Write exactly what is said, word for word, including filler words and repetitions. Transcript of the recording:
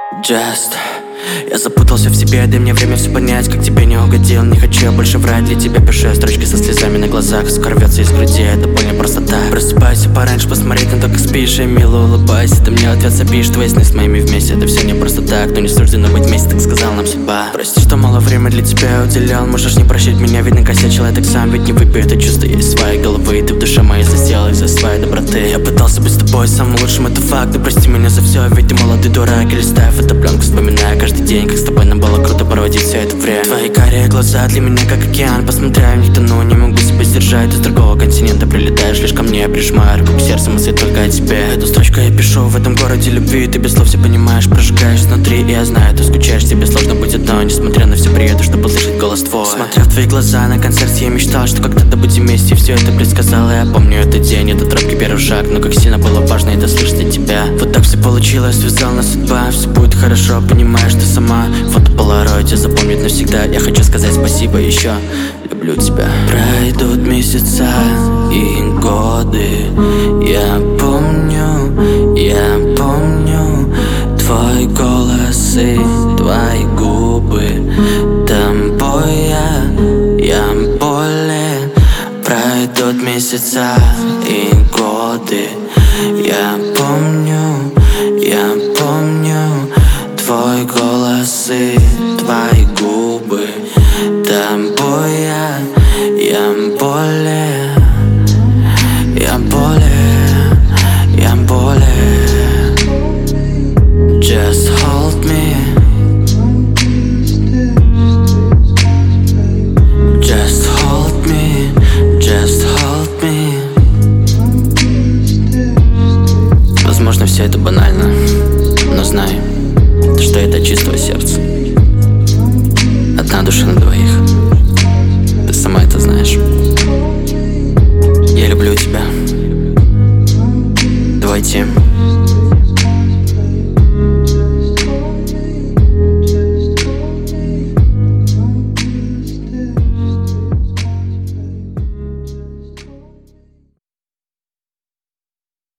Just Я запутался в себе, дай мне время все понять, как тебе не угодил. Не хочу я больше врать, для тебя пишу строчки со слезами на глазах. Скоро рвется из груди, это боль не просто так. Просыпайся пораньше, посмотреть на то, как спишь, и мило улыбайся. Ты мне ответ запишешь, твои сны с моими вместе. Это все не просто так, но не суждено быть вместе, так сказал нам судьба. Прости, что мало время для тебя уделял. Можешь не прощать меня, ведь накосячил я так сам. Ведь не выпью это чувство из своей головы. Ты в душе моей засел из-за своей доброты. Я пытался быть с тобой самым лучшим, это факт. Ты прости меня за все, ведь ты молодой дурак. И листая фотопленку, вспоминая каждый день, как с тобой нам было круто проводить все это время. Твои карие глаза для меня как океан. Посмотря в них тону, не могу себя сдержать. Ты с другого континента прилетаешь лишь ко мне. Прижимаю руку к сердцу, мысли только о тебе. Эту строчку я пишу в этом городе любви. Ты без слов все понимаешь, прожигаешь внутри. И я знаю, ты скучаешь, тебе сложно быть одной. Несмотря на все приеду, чтобы услышать голос твой. Смотря в твои глаза на концерте, я мечтал, что когда-то будем вместе. Все это предсказал, я помню этот день, этот робкий первый шаг. Но как сильно было важно это слышать от тебя. Вот так все получилось, связала нас судьба. Все будет хорошо, понимаешь ты сама. Фото полароиде запомнит навсегда. Я хочу сказать спасибо еще, люблю тебя. Пройдут месяца и годы. Я помню, я помню твой голос и твои губы. Тобой я, я болен. Пройдут месяца и годы. Я помню, я помню твой голос и твои губы. Тобой я, я болен. Я болен, я болен. Just hold me. Just hold me, just hold me. Возможно, все это банально.